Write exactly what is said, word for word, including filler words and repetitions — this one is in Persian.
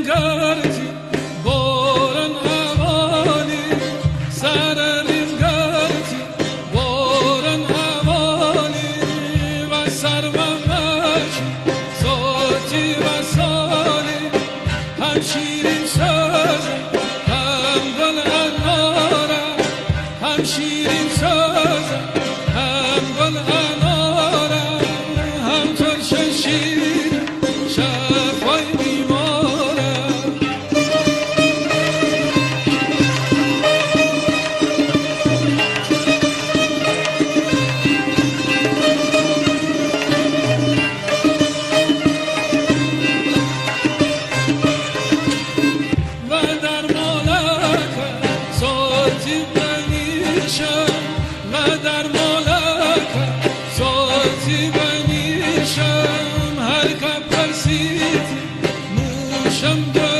گردی باران حوالی سررین گردی باران حوالی و سرممش صوتی و سالی هم شیرین ساز هم گل اناره هم شیرین ساز هم گل اناره هم ترش شیر شفای بیماره و در مالک صوتی بنیشم و در مالک صوتی بنیشم هر کب پرسید موشم